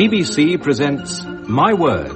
BBC presents My Word.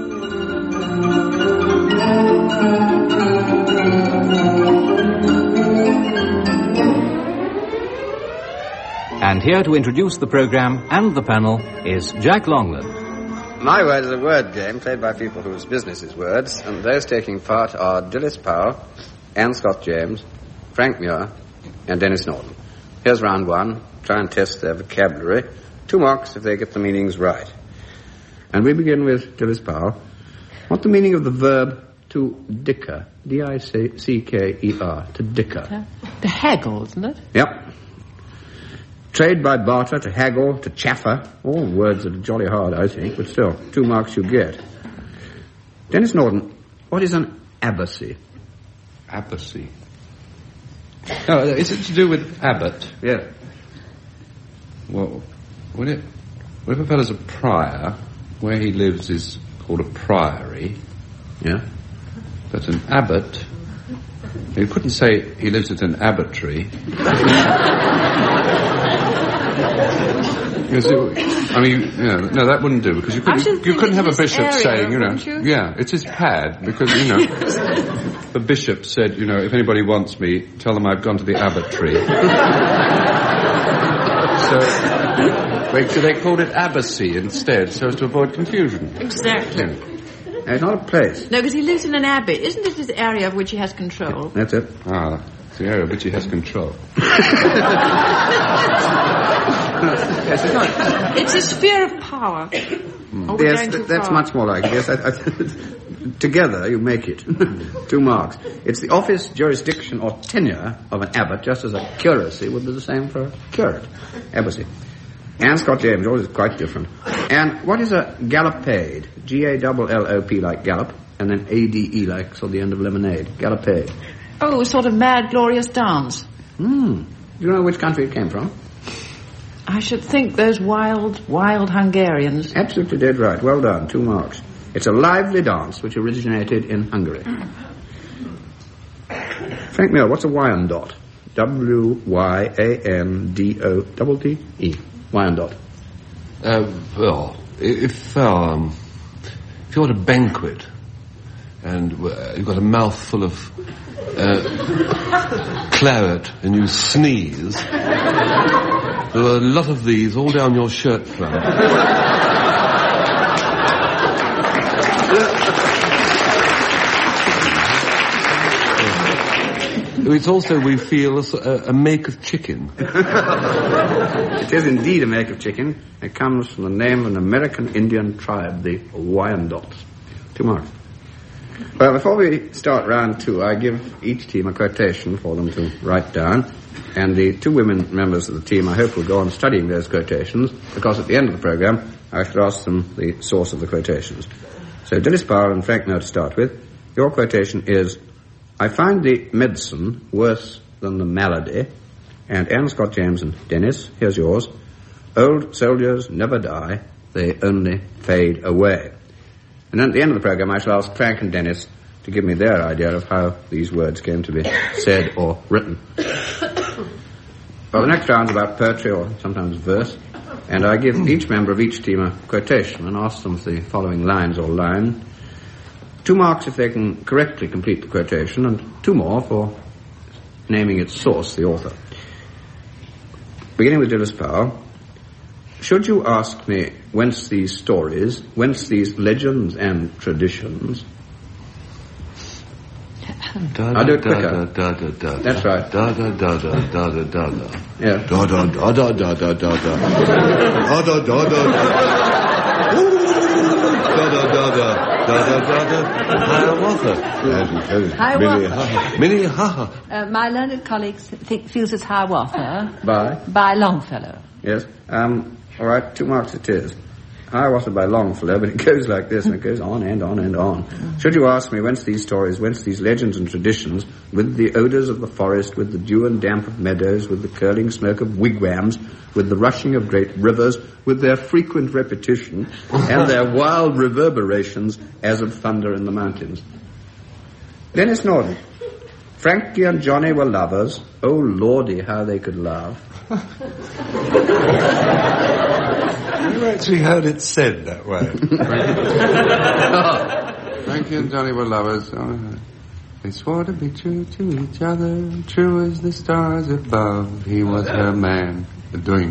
And here to introduce the programme and the panel is Jack Longland. My Word is a word game played by people whose business is words, and those taking part are Dilys Powell, Anne Scott James, Frank Muir, and Denis Norton. Here's round one. Try and test their vocabulary. 2 marks if they get the meanings right. And we begin with Dilys Powell. What's the meaning of the verb to dicker? D-I-C-K-E-R. To dicker. To haggle, isn't it? Yep. Trade by barter, to haggle, to chaffer. All words that are jolly hard, I think, but still, 2 marks you get. Denis Norton, what is an abbacy? Abbacy? Oh, is it to do with abbot? Yeah. Well, if a fellow's a prior, where he lives is called a priory. Yeah. But an abbot, you couldn't say he lives at an abbotry. Because no, that wouldn't do, because you couldn't have a bishop saying, yeah, it's his pad, because, the bishop said, if anybody wants me, tell them I've gone to the abbotry. So they called it abbacy instead, so as to avoid confusion. Exactly. Yeah. It's not a place. No, because he lives in an abbey. Isn't it his area of which he has control? That's it. Ah, it's the area of which he has control. Yes, it's not. It's a sphere of power. Yes, that's much more like it. Yes, together you make it. 2 marks. It's the office, jurisdiction, or tenure of an abbot, just as a curacy would be the same for a curate. Abbacy. Anne Scott James, all is quite different. And what is a gallopade? G-A-L-L-O-P like gallop, and then A-D-E like so the end of lemonade. Gallopade. Oh, a sort of mad, glorious dance. Do you know which country it came from? I should think those wild Hungarians. Absolutely dead right. Well done. 2 marks. It's a lively dance which originated in Hungary. Frank Muir, what's a Wyandotte? W-Y-A-N-D-O-T-T-E. Wyandotte. Well, if you're at a banquet and you've got a mouthful of claret and you sneeze, there are a lot of these all down your shirt front. It's also, we feel, a make of chicken. It is indeed a make of chicken. It comes from the name of an American Indian tribe, the Wyandottes. 2 marks. Well, before we start round 2, I give each team a quotation for them to write down. And the 2 women members of the team, I hope, will go on studying those quotations, because at the end of the programme, I shall ask them the source of the quotations. So, Dilys Powell and Frank Muir to start with. Your quotation is, I find the medicine worse than the malady. And Anne Scott James and Denis, here's yours. Old soldiers never die, they only fade away. And then at the end of the programme, I shall ask Frank and Denis to give me their idea of how these words came to be said or written. Well, the next round's about poetry or sometimes verse, and I give each member of each team a quotation and ask them the following lines or line. 2 marks if they can correctly complete the quotation, and 2 more for naming its source, the author. Beginning with Dilys Powell. Should you ask me whence these stories, whence these legends and traditions... I'll do it quicker. That's right. Yeah. Hiawatha. My learned colleague feels it's Hiawatha. By Longfellow. Yes. All right, 2 marks it is. Hiawatha by Longfellow, but it goes like this, and it goes on and on and on. Should you ask me whence these stories, whence these legends and traditions, with the odours of the forest, with the dew and damp of meadows, with the curling smoke of wigwams, with the rushing of great rivers, with their frequent repetition, and their wild reverberations as of thunder in the mountains. Denis Norton. Frankie and Johnny were lovers. Oh, lordy, how they could laugh. I've actually heard it said that way. Frankie and Johnny were lovers. They swore to be true to each other, true as the stars above. He was her man. Doing.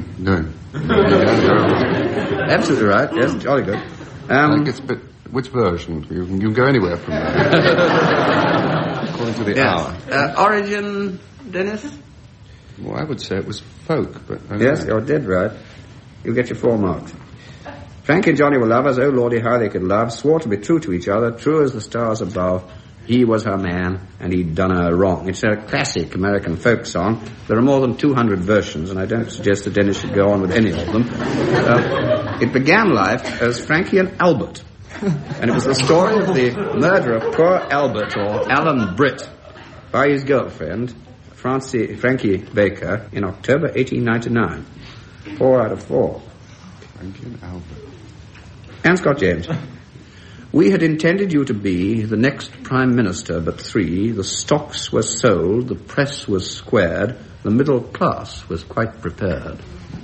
Absolutely right. Yes, jolly good. But which version? You can go anywhere from there. According to the hour. Origin, Dennis? Well, I would say it was folk, but... Yes, you're dead right. You get your 4 marks. Frankie and Johnny were lovers. Oh, Lordy, how they could love. Swore to be true to each other, true as the stars above. He was her man, and he'd done her wrong. It's a classic American folk song. There are more than 200 versions, and I don't suggest that Dennis should go on with any of them. It began life as Frankie and Albert, and it was the story of the murder of poor Albert, or Alan Britt, by his girlfriend, Frankie Baker, in October 1899. 4 out of 4. Frankie and Albert. And Scott James. We had intended you to be the next Prime Minister, but 3. The stocks were sold, the press was squared, the middle class was quite prepared.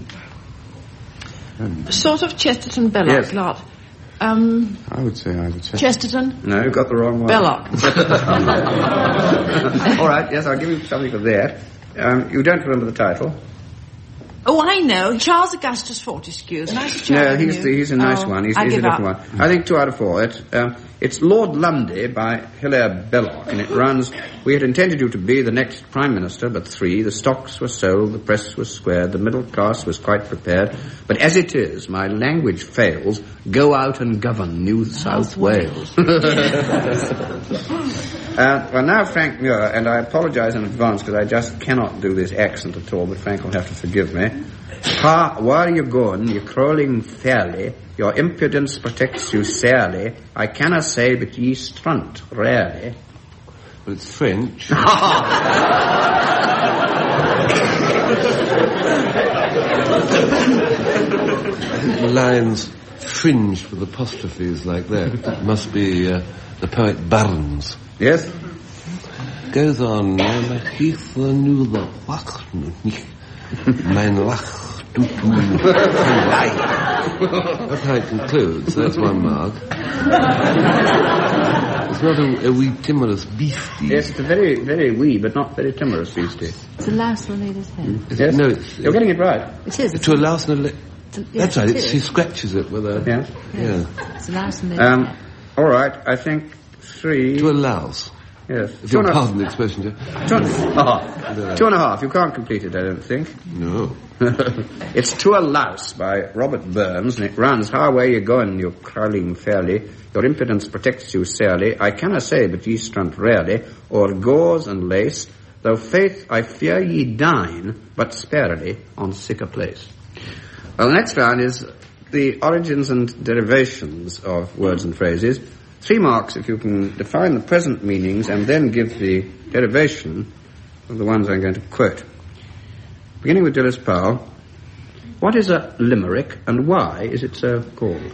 Sort of Chesterton Belloc lot. I would say Chesterton? No, you got the wrong one. Belloc. All right, yes, I'll give you something for that. You don't remember the title? Oh, I know. Charles Augustus Fortescue. Nice No, he's a nice one. He's a different one. I think 2 out of 4. It's Lord Lundy by Hilaire Belloc, and it runs, we had intended you to be the next Prime Minister, but 3. The stocks were sold, the press was squared, the middle class was quite prepared. But as it is, my language fails. Go out and govern New South Wales. Well, now Frank Muir, and I apologize in advance because I just cannot do this accent at all, but Frank will have to forgive me. Ha, where are you going? You're crawling fairly. Your impudence protects you sairly. I cannot say, but ye strunt rarely. Well, it's French. The lines fringed with apostrophes like that. It must be the poet Burns. Yes? Goes on. Mein Lach. That's how it concludes. That's 1 mark. It's not a wee timorous beastie. Yes, it's a very, very wee, but not very timorous beastie. It's a louse on either's head. Yes? No, you're getting it right. It is. To a louse on a that's right. She scratches it with a... Yeah. It's a louse on either's head. All right, I think 3... To a louse. Yes. If you'll pardon the expression, Joe. 2.5. You can't complete it, I don't think. No. It's To a Louse by Robert Burns, and it runs, how away you going, you crawling fairly, your impudence protects you sairly, I cannot say, but ye strunt rarely, o'er gauze and lace, though faith I fear ye dine, but sparely on sicker place. Well, the next round is the origins and derivations of words and phrases. 3 marks if you can define the present meanings and then give the derivation of the ones I'm going to quote. Beginning with Dilys Powell, what is a limerick and why is it so called?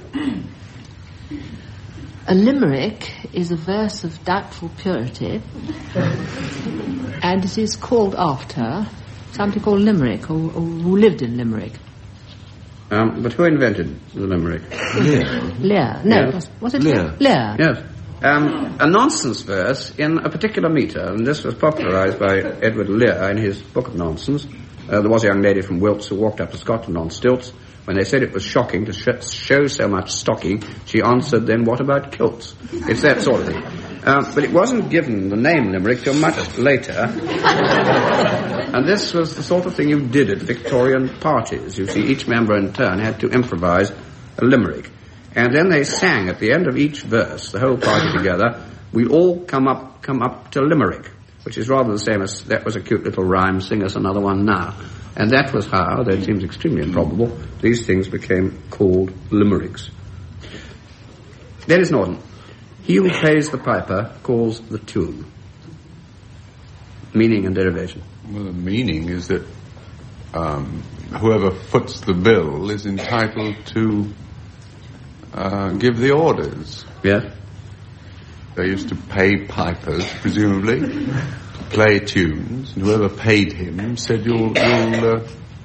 A limerick is a verse of doubtful purity, and it is called after somebody called Limerick, or who lived in Limerick. But who invented the limerick? Lear. No, yes. Was it Lear? Lear. Yes. A nonsense verse in a particular metre, and this was popularised by Edward Lear in his Book of Nonsense. There was a young lady from Wilts who walked up to Scotland on stilts. When they said it was shocking to show so much stocking, she answered, then what about kilts? It's that sort of thing. But it wasn't given the name limerick till much later. And this was the sort of thing you did at Victorian parties. You see, each member in turn had to improvise a limerick. And then they sang at the end of each verse, the whole party together, we all come up to Limerick, which is rather the same as, that was a cute little rhyme, sing us another one now. And that was how, though it seems extremely improbable, these things became called limericks. Dennis Norton. He who plays the piper calls the tune. Meaning and derivation. Well, the meaning is that whoever foots the bill is entitled to give the orders. Yes. They used to pay pipers, presumably, to play tunes, and whoever paid him said, you'll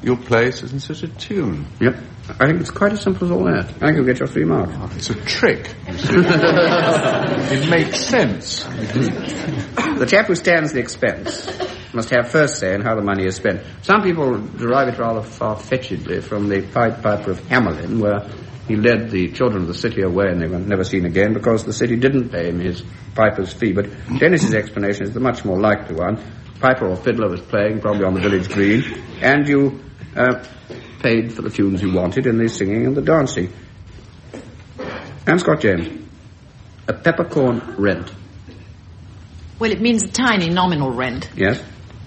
your place isn't such a tune. Yep. I think it's quite as simple as all that. I think you'll get your 3 marks. Oh, it's a trick. It makes sense. The chap who stands the expense must have first say in how the money is spent. Some people derive it rather far-fetchedly from the Pied Piper of Hamelin, where he led the children of the city away and they were never seen again because the city didn't pay him his piper's fee. But Dennis's explanation is the much more likely one. Piper or fiddler was playing, probably on the village green, and you paid for the tunes you wanted in the singing and the dancing. And Scott James, a peppercorn rent. Well, it means a tiny nominal rent. Yes?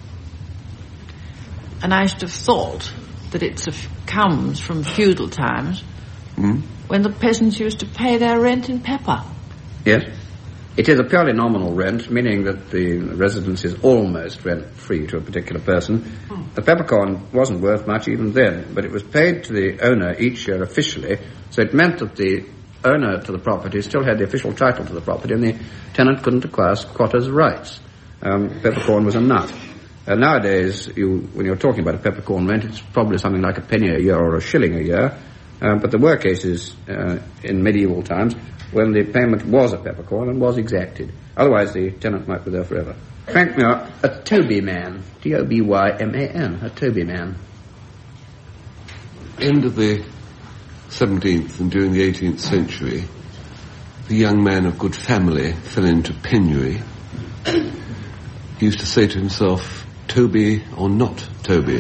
And I should have thought that it comes from feudal times when the peasants used to pay their rent in pepper. Yes? It is a purely nominal rent, meaning that the residence is almost rent-free to a particular person. The peppercorn wasn't worth much even then, but it was paid to the owner each year officially, so it meant that the owner to the property still had the official title to the property, and the tenant couldn't acquire squatter's rights. Peppercorn was a nut. Nowadays, when you're talking about a peppercorn rent, it's probably something like a penny a year or a shilling a year, but there were cases in medieval times when the payment was a peppercorn and was exacted. Otherwise, the tenant might be there forever. Frank Muir, a Toby man. T-O-B-Y-M-A-N, a Toby man. End of the 17th and during the 18th century, the young man of good family fell into penury. He used to say to himself, Toby or not Toby?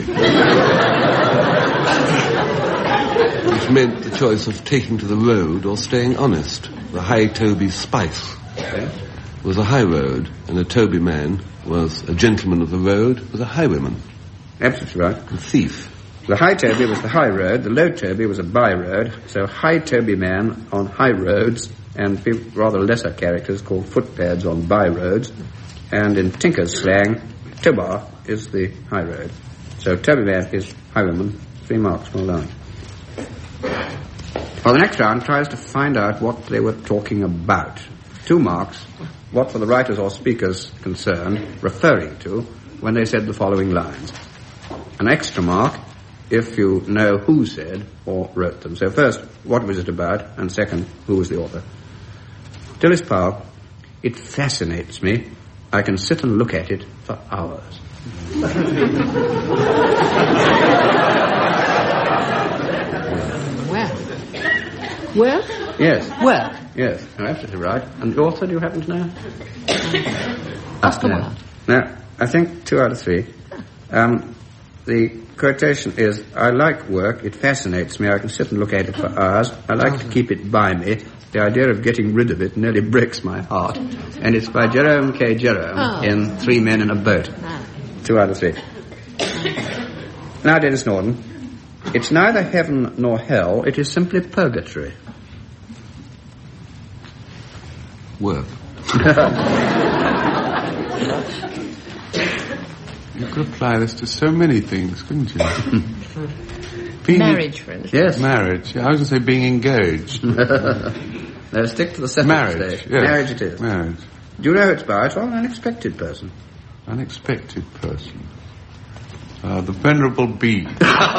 Which meant the choice of taking to the road or staying honest. The High Toby Spice was a high road, and a Toby man was a gentleman of the road with a highwayman. Absolutely right. A thief. The High Toby was the high road, the Low Toby was a by road, so High Toby man on high roads, and rather lesser characters called footpads on by roads, and in Tinker's slang, Tobar is the high road. So Toby man is highwayman, 3 marks, well done. Well, the next round tries to find out what they were talking about. 2 marks, what for the writers or speakers concerned, referring to when they said the following lines. An extra mark if you know who said or wrote them. So first, what was it about? And second, who was the author? Tillis Powell, it fascinates me. I can sit and look at it for hours. Well? Yes. Well? Yes, you're absolutely right. And the author, do you happen to know? Oscar Wilde. Now, I think 2 out of 3. The quotation is, I like work, it fascinates me, I can sit and look at it for hours, I like to keep it by me, the idea of getting rid of it nearly breaks my heart. And it's by Jerome K. Jerome in 3 Men in a Boat. 2 out of 3. Now, Dennis Norton, it's neither heaven nor hell, it is simply purgatory. Work. You could apply this to so many things, couldn't you? Marriage, for instance. Yes. Marriage. Yeah, I was going to say being engaged. No, stick to the second Marriage. stage. Yes. Marriage it is. Marriage. Do you know who it's by? It's an unexpected person. Unexpected person. The Venerable Bede.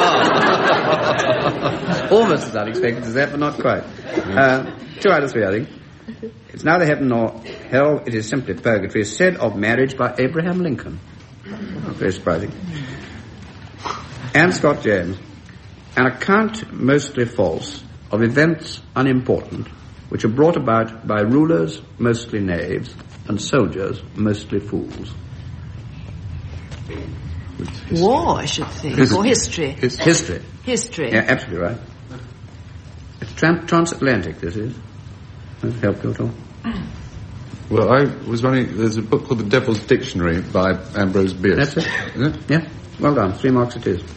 Almost as unexpected as that, but not quite. 2 out of 3, I think. It's neither heaven nor hell, it is simply purgatory. It's said of marriage by Abraham Lincoln. Very surprising. And Scott James, an account mostly false of events unimportant, which are brought about by rulers, mostly knaves, and soldiers, mostly fools. War, I should think, or history. It's history. History. Yeah, absolutely right. It's transatlantic, this is. Does it help you at all? Well, I was running... There's a book called The Devil's Dictionary by Ambrose Bierce. That's it. Is it? Yeah. Well done. 3 marks it is.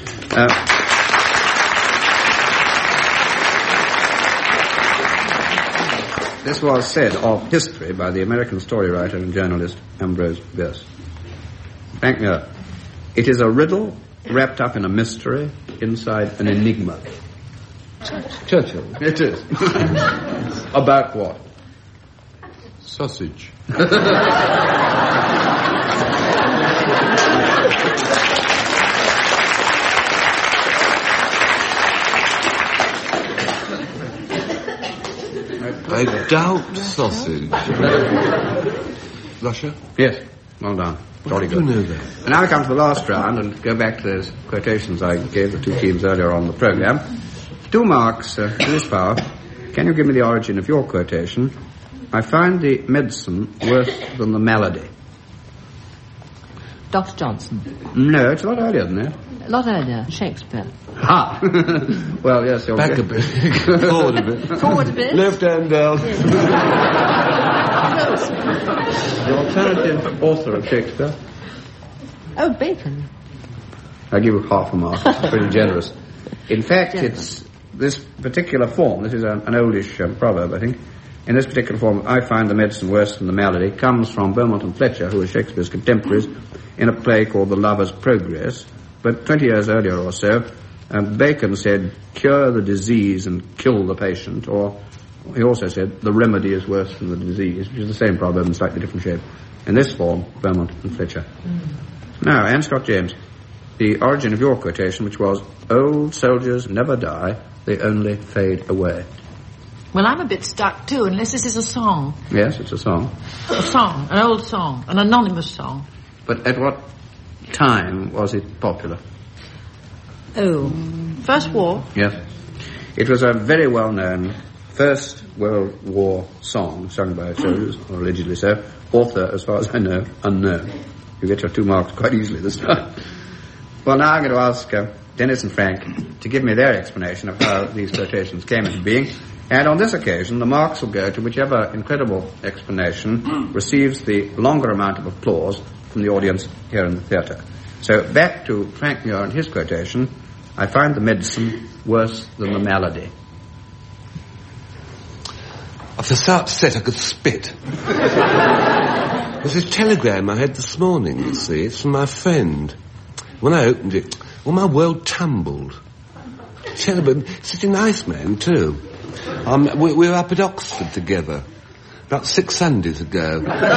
This was said of history by the American story writer and journalist Ambrose Bierce. Frank Muir. It is a riddle wrapped up in a mystery inside an enigma. Churchill. It is. About what? Sausage. I doubt sausage. Russia? Yes, well done. Jolly good. You know that. And now we come to the last round and go back to those quotations I gave the two teams earlier on the programme. 2 marks to this power. Can you give me the origin of your quotation? I find the medicine worse than the malady. Dr. Johnson. No, it's a lot earlier than that. A lot earlier. Shakespeare. Ha! Well, yes, you're back a bit. Forward a bit. Forward a bit. Left hand down. The alternative author of Shakespeare? Oh, Bacon. I give you half a mark. It's pretty generous. In fact, it's this particular form. This is an oldish proverb, I think. In this particular form, I find the medicine worse than the malady, comes from Beaumont and Fletcher, who were Shakespeare's contemporaries, in a play called The Lover's Progress. But 20 years earlier or so, Bacon said, cure the disease and kill the patient, or he also said, the remedy is worse than the disease, which is the same proverb in slightly different shape. In this form, Beaumont and Fletcher. Now, Anne Scott James, the origin of your quotation, which was, old soldiers never die, they only fade away. Well, I'm a bit stuck too, unless this is a song. Yes, it's a song. A song, an old song, an anonymous song. But at what time was it popular? Oh, First War? Yes. It was a very well-known First World War song sung by soldiers, or allegedly so. Author, as far as I know, unknown. You get your 2 marks quite easily this time. Well, now I'm going to ask Dennis and Frank to give me their explanation of how these quotations came into being. And on this occasion, the marks will go to whichever incredible explanation receives the longer amount of applause from the audience here in the theatre. So back to Frank Muir and his quotation, I find the medicine worse than the malady. I felt so upset I could spit. There's this telegram I had this morning, you see. It's from my friend. When I opened it, well, my world tumbled. Telegram, such a nice man, too. We were up at Oxford together about 6 Sundays ago.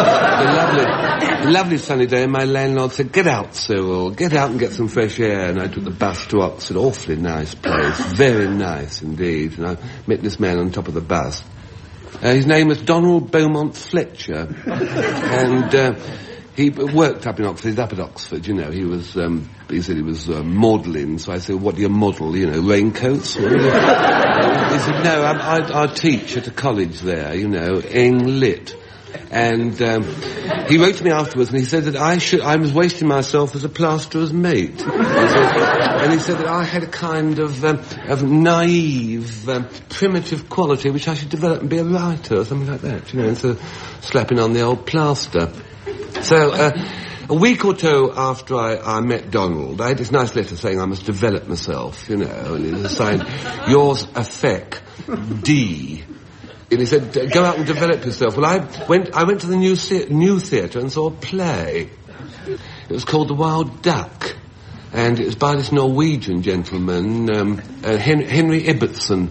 A lovely sunny day, and my landlord said, get out, Cyril, get out and get some fresh air. And I took the bus to Oxford. Awfully nice place, very nice indeed. And I met this man on top of the bus. His name was Donald Beaumont Fletcher, and he worked up in Oxford. He's up at Oxford, you know. He said he was modelling, so I said, what do you model, you know, raincoats? He said, no, I teach at a college there, you know, Eng Lit. And he wrote to me afterwards, and he said that I was wasting myself as a plasterer's mate. And he said that I had a kind of naive, primitive quality which I should develop and be a writer or something like that, you know, instead of slapping on the old plaster. So, a week or two after I met Donald, I had this nice letter saying I must develop myself, you know, and it was signed, yours affect, D. And he said, go out and develop yourself. Well, I went to the new theatre and saw a play. It was called The Wild Duck. And it was by this Norwegian gentleman, Henry Ibbotson.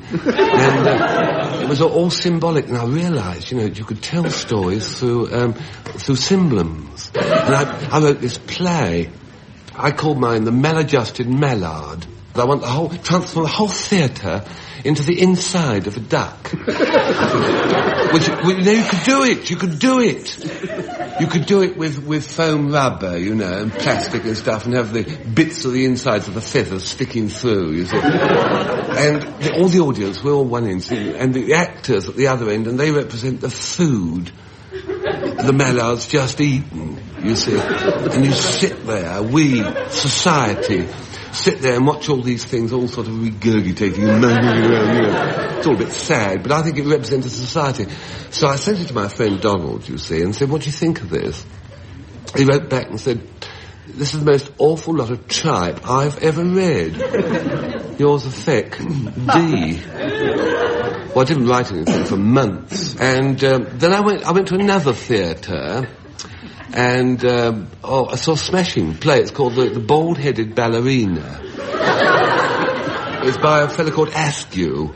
And it was all symbolic. And I realised, you know, you could tell stories through symbols. And I wrote this play. I called mine The Maladjusted Mallard. I want transform the whole theatre into the inside of a duck. Which, you know, you could do it. You could do it with foam rubber, you know, and plastic and stuff, and have the bits of the insides of the feathers sticking through, you see. And all the audience, we're all one end, and the actors at the other end, and they represent the food the mallard's just eaten, you see. And you sit there, we, society, sit there and watch all these things all sort of regurgitating and moaning around, you know. It's all a bit sad, but I think it represents a society. So I sent it to my friend Donald, you see, and said, what do you think of this? He wrote back and said, this is the most awful lot of tripe I've ever read. Yours affect, D. Well, I didn't write anything for months. And then I went to another theatre, and I saw a smashing play. It's called The Bald-Headed Ballerina. It's by a fellow called Askew.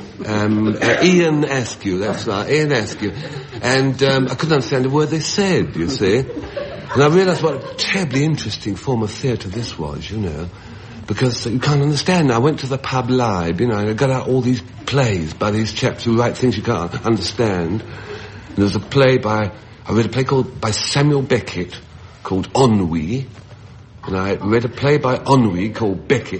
Ian Askew, that's right, Ian Askew. And I couldn't understand a word they said, you see. And I realised what a terribly interesting form of theatre this was, you know. because you can't understand. I went to the pub live, and I got out all these plays by these chaps who write things you can't understand. And there was I read a play by Samuel Beckett called Ennui, and I read a play by Ennui called Beckett.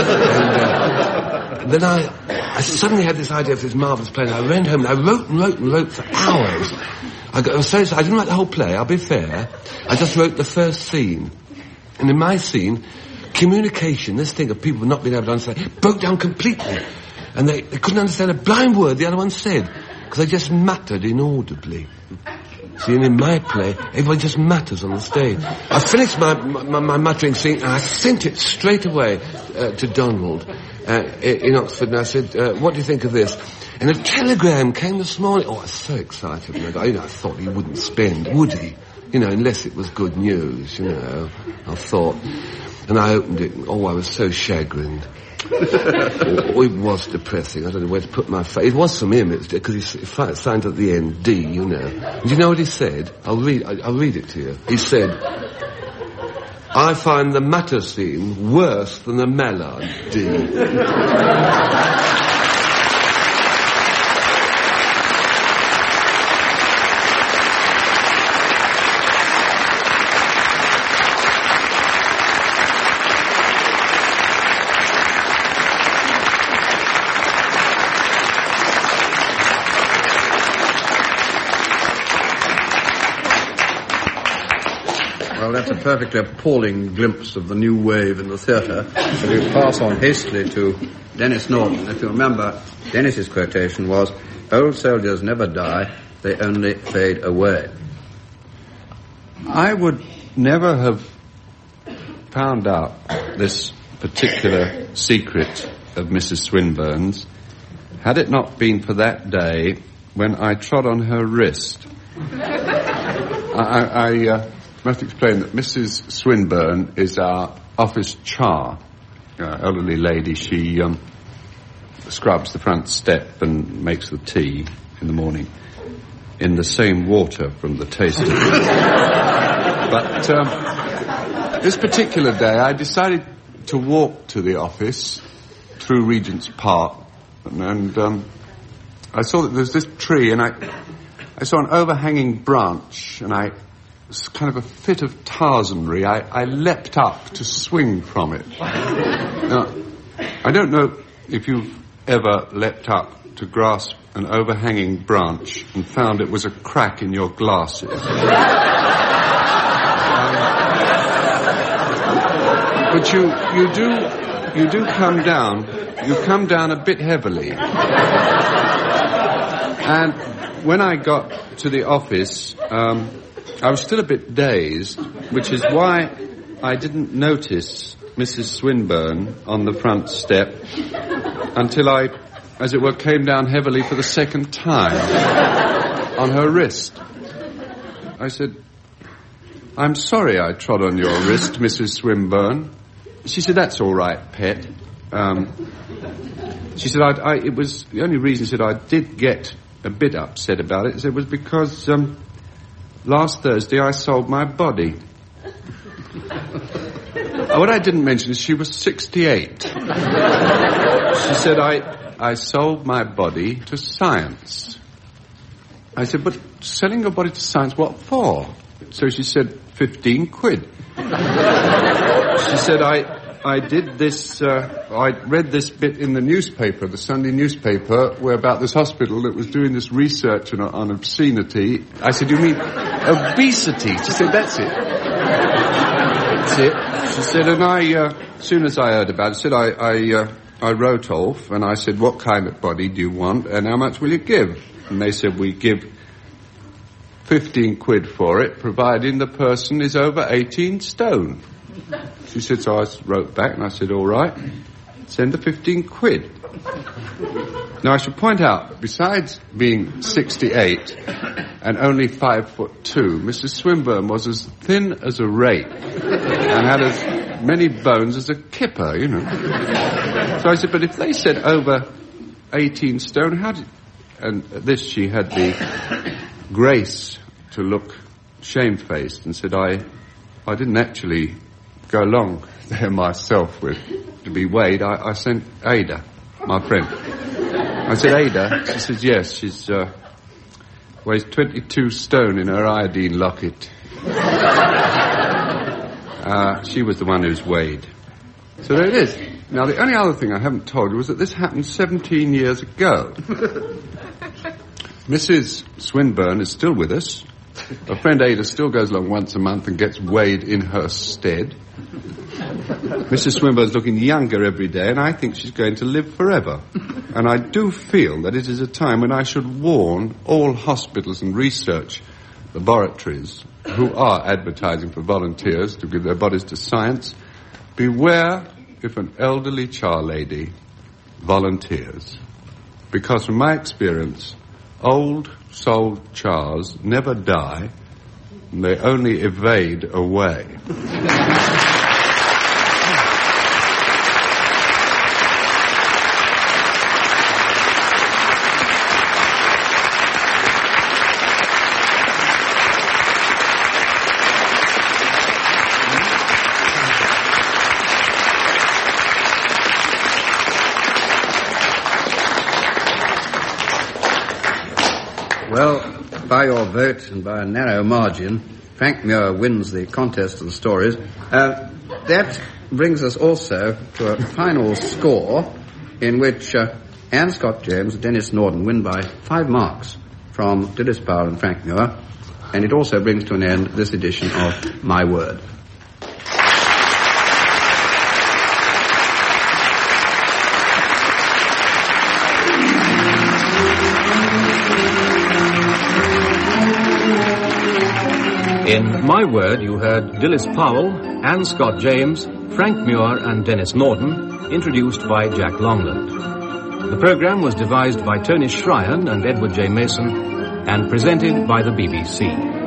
And then I suddenly had this idea of this marvellous play, and I ran home and I wrote for hours. I was so excited. I didn't write the whole play, I'll be fair. I just wrote the first scene. And in my scene, communication, this thing of people not being able to understand, broke down completely. And they couldn't understand a blind word the other one said, because they just mattered inaudibly. See, and in my play, everybody just matters on the stage. I finished my muttering scene, and I sent it straight away to Donald in Oxford, and I said, what do you think of this? And a telegram came this morning. Oh, I was so excited. I thought he wouldn't spend, would he? Unless it was good news, I thought. And I opened it, and, I was so chagrined. It was depressing. I don't know where to put my face. It was from him, because he signed at the end, D, And you know what he said? I'll read it to you. He said, I find the matter scene worse than the Mallard, D. That's a perfectly appalling glimpse of the new wave in the theatre. And we pass on hastily to Denis Norton. If you remember, Denis's quotation was, old soldiers never die, they only fade away. I would never have found out this particular secret of Mrs. Swinburne's had it not been for that day when I trod on her wrist. I must explain that Mrs. Swinburne is our office char, elderly lady. She scrubs the front step and makes the tea in the morning in the same water from the taster. But this particular day I decided to walk to the office through Regent's Park, and I saw that there's this tree, and I saw an overhanging branch, and it was kind of a fit of Tarzanry. I leapt up to swing from it. Now, I don't know if you've ever leapt up to grasp an overhanging branch and found it was a crack in your glasses. But you do come down. You come down a bit heavily. And when I got to the office, I was still a bit dazed, which is why I didn't notice Mrs. Swinburne on the front step until I, as it were, came down heavily for the second time on her wrist. I said, "I'm sorry I trod on your wrist, Mrs. Swinburne." She said, "That's all right, pet." She said, it was, the only reason, she said, I did get a bit upset about it, it was because, last Thursday I sold my body. What I didn't mention is she was 68. She said, I sold my body to science. I said, but selling your body to science, what for? So she said, 15 quid. She said, I did this, I read this bit in the newspaper, the Sunday newspaper, where about this hospital that was doing this research on obscenity. I said, you mean obesity? She said, that's it. That's it. She said, and as soon as I heard about it, said, I wrote off, and I said, what kind of body do you want, and how much will you give? And they said, we give 15 quid for it, providing the person is over 18 stone. She said, so I wrote back and I said, all right, send the 15 quid. Now I should point out, besides being 68 and only 5'2", Mrs. Swinburne was as thin as a rake and had as many bones as a kipper, you know. So I said, but if they said over 18 stone, how did... And at this she had the grace to look shamefaced and said, I didn't actually go along there myself with to be weighed, I sent Ada, my friend. I said, Ada? She says, yes, she's weighs 22 stone in her iodine locket. She was the one who's weighed. So there it is. Now, the only other thing I haven't told you was that this happened 17 years ago. Mrs. Swinburne is still with us. Her friend Ada still goes along once a month and gets weighed in her stead. Mrs. Swinburne's looking younger every day, and I think she's going to live forever. And I do feel that it is a time when I should warn all hospitals and research laboratories who are advertising for volunteers to give their bodies to science, beware if an elderly charlady volunteers. Because from my experience, old-souled chars never die, and they only evade away. Well, by your vote and by a narrow margin, Frank Muir wins the contest of the stories. That brings us also to a final score in which Anne Scott James and Dennis Norden win by 5 marks from Dilys Powell and Frank Muir. And it also brings to an end this edition of My Word. In My Word, you heard Dilys Powell, Anne Scott James, Frank Muir and Dennis Norden, introduced by Jack Longland. The programme was devised by Tony Shryan and Edward J. Mason and presented by the BBC.